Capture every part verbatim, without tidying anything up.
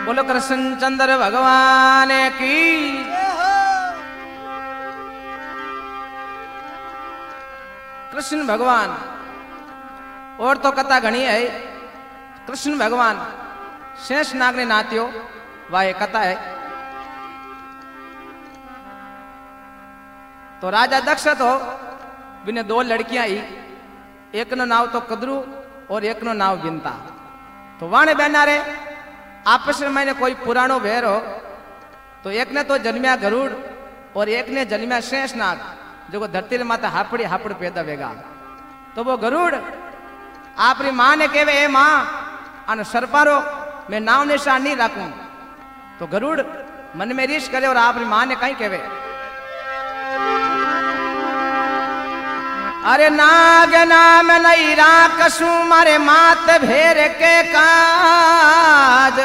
बोलो कृष्णचंद्र भगवान की। कृष्ण भगवान और तो कथा घनी है। कृष्ण भगवान शेष नाग ने नात्यो वह कथा है। तो राजा दक्ष तो बिने दो लड़कियां ही, एक नो नाव तो कदरू और एक नो नाव बिनता। तो वाणे बहना रे आपस में मैंने कोई पुरानो भेर हो, तो एक ने तो जन्मिया गरुड़ और एक ने जन्मिया शेष नाग, जो धरती रे माता हापड़ी हापड़ पैदा वेगा। तो वो गरुड़ आपरी मां ने कहे, ए मां अन सरपारो मैं नाव निशान नहीं रखूं। तो गरुड़ मन में रीछ करे और आपरी मां ने कहीं कहे, अरे नाग नाम नहीं राकसू मारे मात भेर के काज,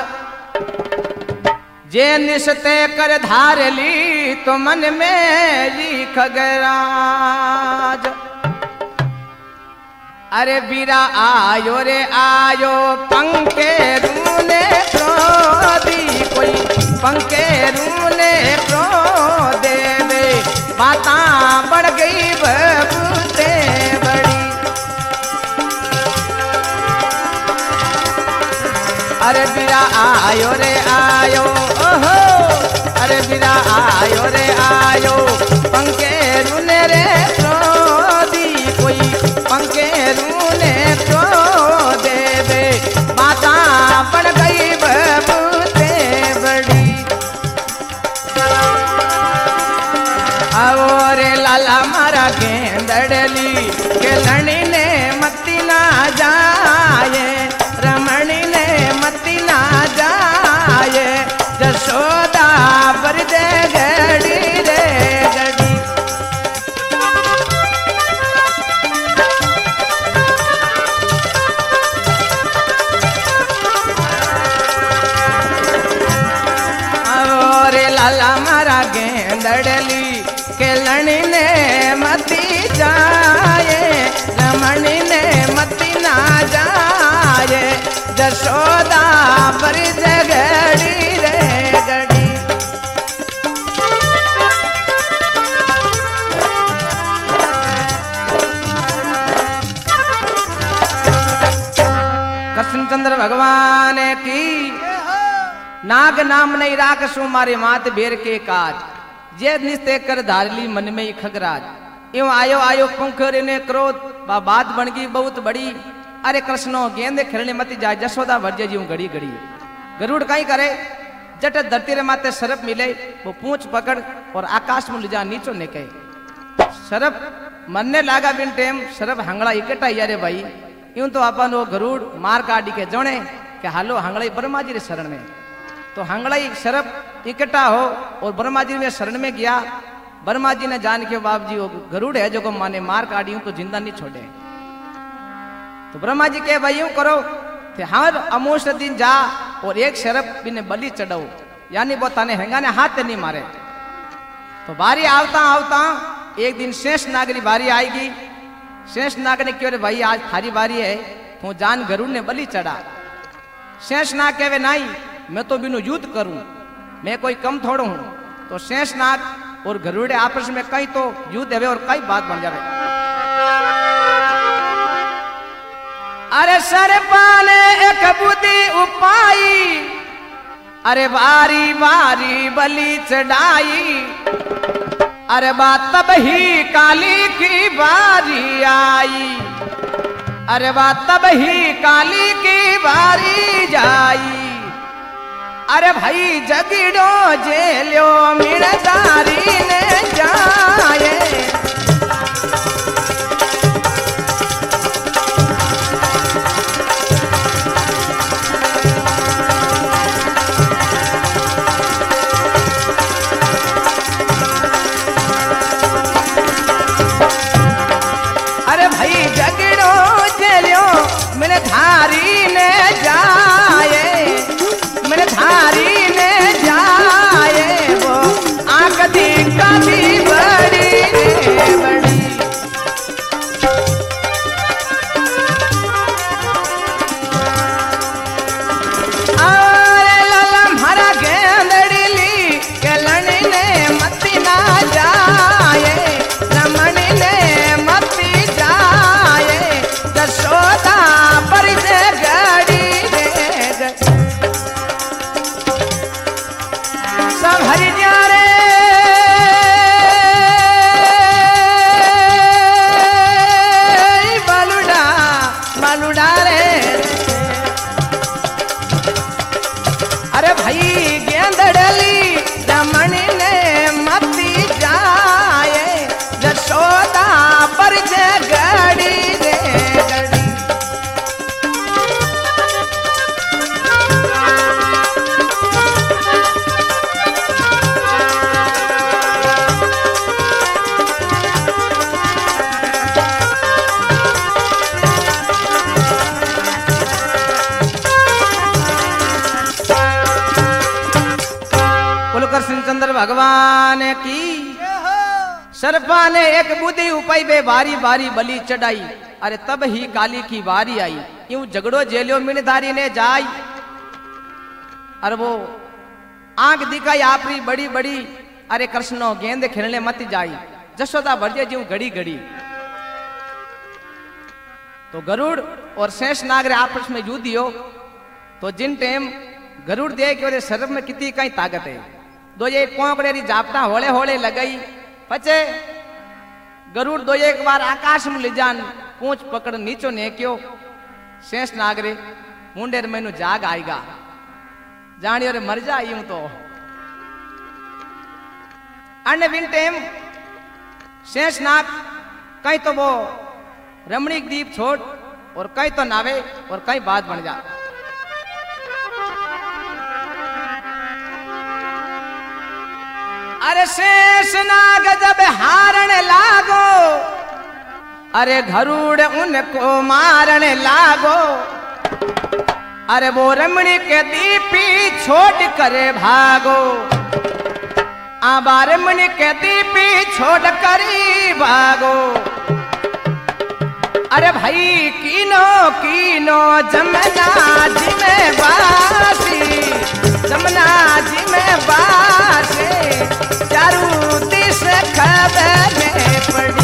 जे निसते कर धार ली तो मन में जी खगराज। अरे बीरा आयो रे आयो पंखे रूने क्रोधी, कोई पंखे रूने क्रो देवे, बाता बढ़ गई बबूते बड़ी। अरे बीरा आयो रे आयो ओहो, अरे बीरा आयो रे आयो पंखे रूने रे क्रोधी, कोई पंखे रूने क्रो देवे, बाता बढ़ गई बबूते बड़ी। अरे लाला मारा गेंदड़ली के लड़ी ने मती ना जाए, रमणी ने मती ना जाए, जशोदा पर दे गड़ी रे गड़ी। अरे लाला मारा गेंदड़ली के लड़ी ने मती जाए, रमणी ने मती ना जाए, जशोदा पर जगड़ी रे गड़ी। कृष्णचंद्र भगवान की। नाग नाम नहीं राखसू मारे मात बेर के काज, जे निस्ते कर धारली मन में ही खगराज। यूं आयो आयो पंखरे ने क्रोध, बा बात बन गई बहुत बड़ी। अरे कृष्णो गेंदे खेलने मत जाए, जशोदा वर्जे जी घड़ी घड़ी। गरुड़ कहीं करे, जट धरती रे माते सरप मिले, वो पूंछ पकड़ और आकाश में ले जा नीचो ने कहे। सरप मरने लागा बिन टेम, सरप हंगड़ा इकट्ठा यारे भाई। यूं तो अपन वो गरुड़ मार काटी के जोने के हालो हंगड़ा ब्रह्मा जी रे शरण में। तो हंगड़ाई सरप इकट्ठा हो और ब्रह्मा जी में शरण में गया। ब्रह्मा जी ने जान के बाप जी वो गरुड़ है जो को माने मार काटी तो जिंदा नहीं छोड़े। तो ब्रह्मा जी के भाई यूं करो थे, हर अमोश दिन जा और एक शरप बिने बलि चढ़ाओ, यानी वो ताने हेंगा ने हाथ नहीं मारे। तो बारी आवता आवता एक दिन शेष नागरी बारी आएगी। शेष नाग ने क्यों रे भाई आज थारी बारी है, तो जान गरुड़ ने बलि चढ़ा। शेष नाग कहे नहीं, मैं तो बिनु युद्ध करूं, मैं कोई कम थोड़ा हूं। तो शेष नाग और गरुड़ आपस में कहीं तो युद्ध है और कई बात बन जावे। अरे सरपाने एक बुद्धि उपाई, अरे बारी बारी बलि चढ़ाई। अरे बात तब ही काली की बारी आई, अरे बात तब ही काली की बारी जाई। अरे भाई जगड़ो जेलो मिणदारी ने जाए। अरे भाई जगड़ो जेलो मिणधारी ने जाए, मिणधारी ने जाए। वो आंख दिखा भी बड़ी बड़ी। अरे ललम भगवान की। सर्पा ने एक बुद्धि उपाय बे बारी बारी बलि चढ़ाई। अरे तब ही काली की बारी आई। यूं झगड़ो जेलियो मिनधारी ने जाई। अरे वो आंख दिखाई आपरी बड़ी बड़ी। अरे कृष्णो गेंद खेलने मत जाई। जशोदा भरजे जीव घड़ी घड़ी। तो गरुड़ और शेषनाग रे आपस में युद्ध हो। तो जिन टाइम गरुड़ देख के सर्प में कितनी कई ताकत है। दो ये कोंकड़े री जापटा होले होले लगाई। पचे गरुड़ दो एक बार आकाश में ले जान पूंछ पकड़ नीचो ने क्यों शेष नागरे मुंडेर मैनू जाग आएगा जानियो रे मर जा यूं तो अन्य विन टाइम शेष नाग कहीं तो वो रमणीक द्वीप छोड़ और कहीं तो नावे और कहीं बात बन जा। अरे शेष नाग जब हारण लागो। अरे गरुड़ उनको मारन लागो। अरे वो रमणी के दीपी छोड़ कर भागो। आबा रमणी के दीपी छोड़ कर भागो। अरे भाई कीनो कीनो जमुना जी में बासी। जमुना जी में बासे चारू दिश खबर पड़ी।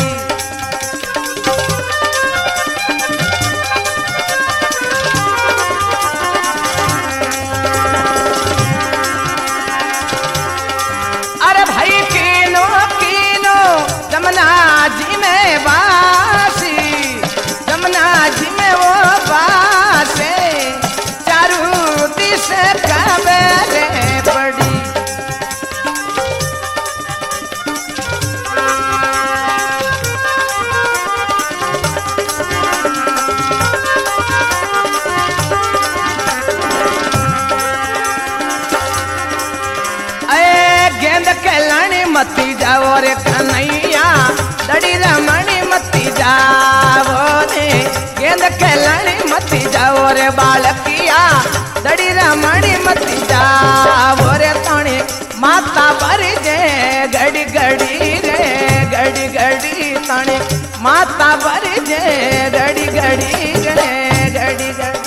अरे भाई कीनो कीनो जमुना जी में बासी। जमुना जी में वो बासे चारू दिश खबर पड़ी। मती जाओ रे कन्हैया दड़ी रमणी मती जाओ रे। गेंद खेलनी मती जाओ रे बालकिया दड़ी रमणी मती जाओ रे। तोणी माता भरी जे घड़ी घड़ी रे घड़ी घड़ी। तोणी माता भरी जे घड़ी घड़ी रे घड़ी घड़ी।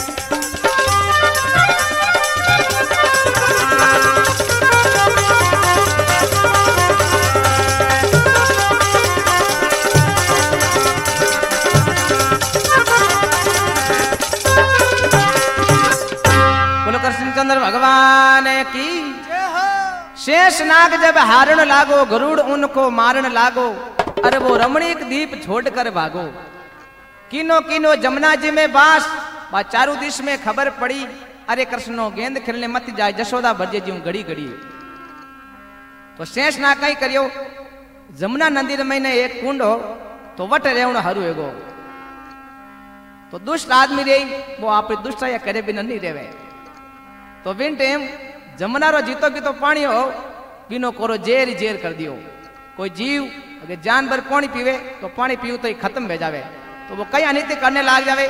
चंद्र भगवान की। शेष नाग जब हारण लागो गरुड़ उनको मारन लागो। अरे वो रमणीक द्वीप छोड़कर भागो। किनो किनो जमुना जी में बास बा चारू दिश में खबर पड़ी। अरे कृष्णो गेंद खेलने मत जाए जशोदा भरजे जीव घड़ी घड़ी। तो शेष नाग कई करियो जमुना नदी में ने एक कुंड हो तो वट रेवण हरू एगो। तो दुष्ट आदमी रे वो आप दुष्ट या करे बिना नहीं रेवे। तो विन टाइम जमुना रो जीतो की तो पानी हो बिनो कोरो जेर जेर कर दियो। कोई जीव अगर जानवर पानी पीवे तो पानी पीव तो ही खत्म हो जावे। तो वो कई अनित्य करने लाग जावे।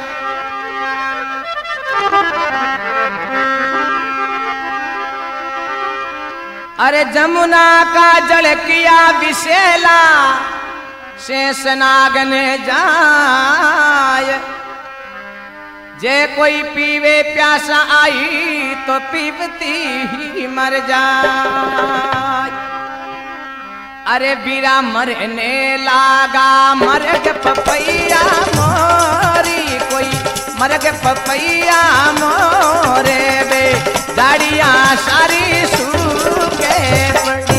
अरे जमुना का जल किया विशेला शेषनाग ने जाय। जे कोई पीवे प्यासा आई तो पीवती ही मर जाए। अरे बीरा मरने लागा मरग पपैया मोरी। कोई मरग पपैया मोरे बे दाड़िया सारी सूखे पड़ी।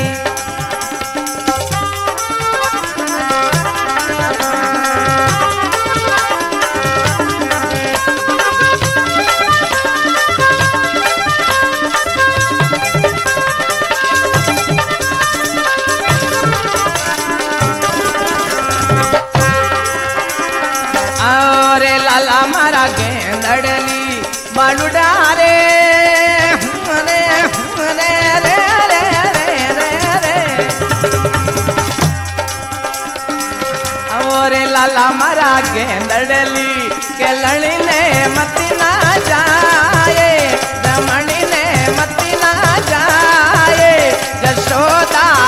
मारा गेंदड़ली बालुडा रे रे रे रे रे रे रे। और लाला मारा गेंदड़ली के लड़ी ने मत ना जाए। रमणी ने मत ना जाए। जशोदा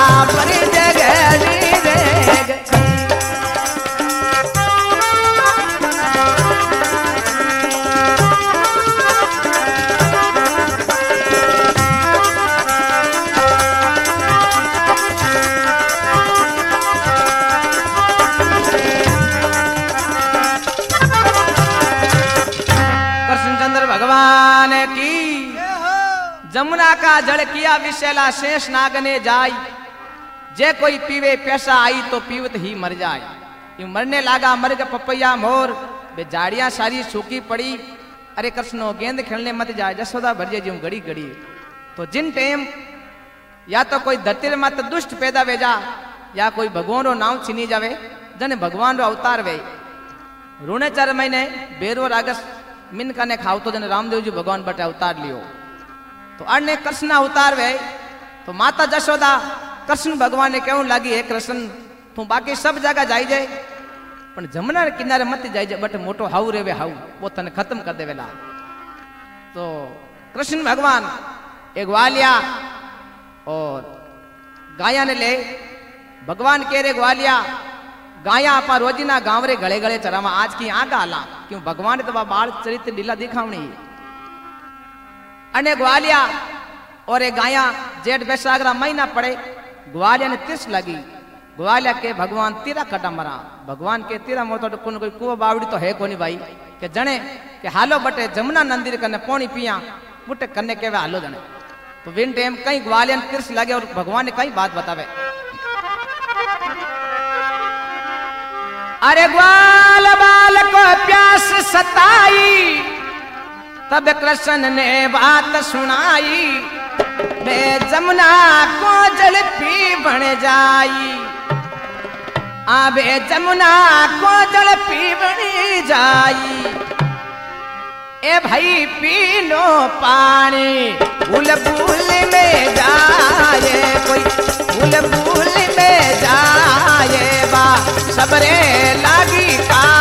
जमुना का जल किया विशैला शेष नाग ने जाई, जे कोई पीवे प्यासा आई तो पीवत ही मर जाए। यूं मरने लागा मर गया पपैया मोर, वे झाड़ियां सारी सूखी पड़ी। अरे कृष्णो गेंद खेलने मत जाए, जसोदा भर जे घड़ी घड़ी। तो जिन टाइम या तो कोई धरती मत दुष्ट पैदा वेजा, या कोई भगवान रो नाम छीनी जावे, जने भगवान रो अवतार वे। रूणे चार महीने बेरो रागस मिनका ने खाव तो जने रामदेव जी भगवान बटे अवतार लियो। तो अने कृष्ण अवतार वे, तो माता जशोदा कृष्ण भगवान ने कहूं लगी, हे कृष्ण तू बाकी सब जगह जाई जाए, पण जमुना किनारे मत जाई जाए, बट मोटो हाउ रेवे हाउ वो तने खत्म कर देवेला। तो कृष्ण भगवान एक ग्वालिया और गाया ने ले भगवान कह रे ग्वालिया गाया आपा रोजीना गांव रे गले गले चरावा, आज की आगा आला क्यों भगवान ने तो बाल चरित्र लीला दिखावनी। अने ग्वालिया और एक गाया जेठ बैसाखरा महीना पड़े, ग्वालिया ने तिरस लगी। ग्वालिया के भगवान तेरा कटा मरा, भगवान के तेरा मोतो तो कोई कुआ बावड़ी तो है कोनी भाई, के जने के हालो बटे जमुना मंदिर कने पानी पिया बुटे कने के हालो जने। तो विन टाइम कई ग्वालिया ने तिरस लगे और भगवान ने कई बात बतावे। अरे ग्वाल बाल को प्यास सताई, तब कृष्ण ने बात सुनाई, बे जमुना को जल पी बन जाई, आबे जमुना को जल पी बन जाई। ए भाई पी लो पानी बुल बुल में जाए, कोई बुल बुल में जाए बा सबरे लागी का